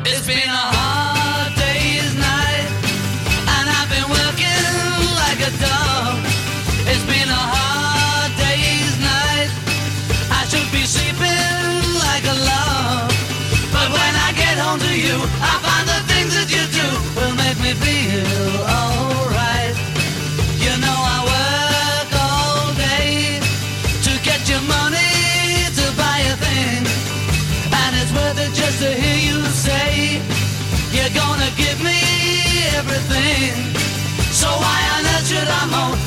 It's been a hard day's night, and I've been working like a dog. It's been a hard day's night, I should be sleeping like a log. But when I get home to you, I find the things that you do will make me feel alright. You know I work all day to get your money to buy a thing, and it's worth it just to hear you say you're gonna give me everything. So why on earth should I moan